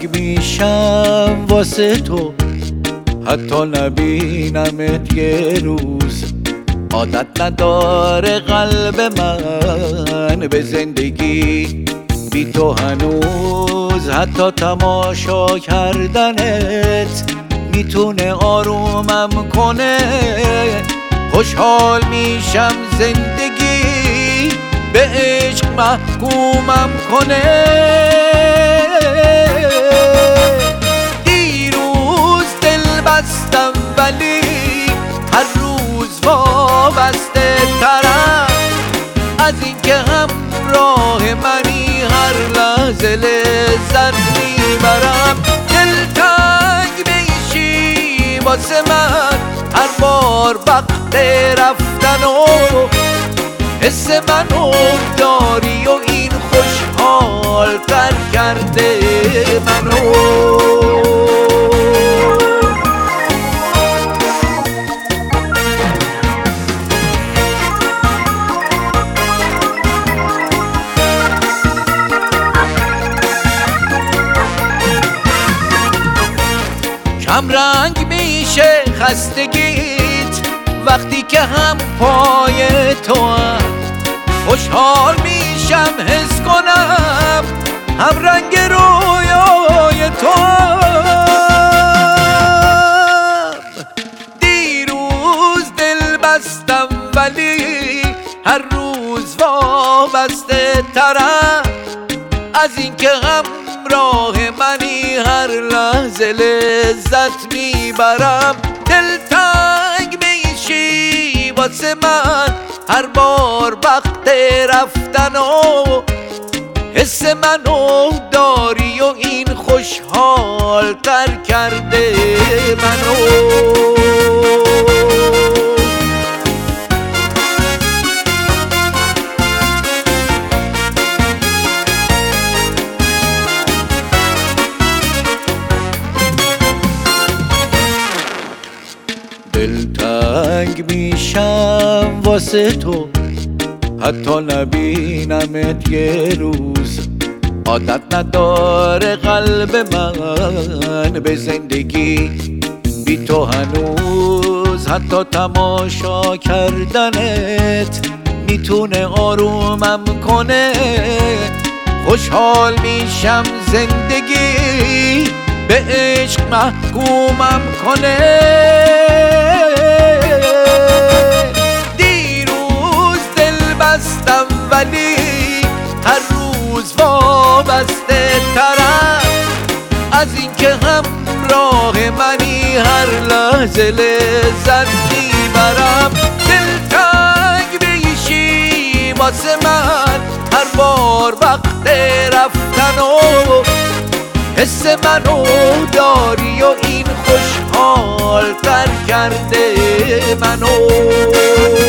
دلتنگ میشم واسه تو، حتی نبینمت یه روز. عادت نداره قلب من به زندگی بی تو هنوز. حتی تماشا کردنت میتونه آرومم کنه. خوشحال میشم زندگی به عشق محکومم کنه. دیروز دل بستم ولی هر روز وابسته ترم از اینکه همراه منی هر لحظه لذت میبرم. دلتنگ میشی واسه من هر بار وقت رفتن و حس منو داری و این خوشحال تر کرده منو. کم رنگ میشه خستگیت وقتی که هم پای تو هم. خوشحال میشم حس کنم هم رنگ رویای تو هم. دیروز دل بستم ولی هر روز وابسته ترم از اینکه همراه منی هر لحظه لذت میبرم. دلتنگ میشی واسه من هر بار وقت رفتن و حس منو داری و این خوشحال تر کرده منو. دلتنگ میشم واسه تو، حتی نبینمت یه روز. عادت نداره قلب من به زندگی بی تو هنوز. حتی تماشا کردنت میتونه آرومم کنه. خوشحال میشم زندگی به عشق محکومم کنه. دیروز دل بستم ولی هر روز وابسته ترم از اینکه همراه منی هر لحظه لذت میبرم. دلتنگ میشی واسه من هر بار وقت رفتن و حس منو داری و این خوشحال تر کرده منو.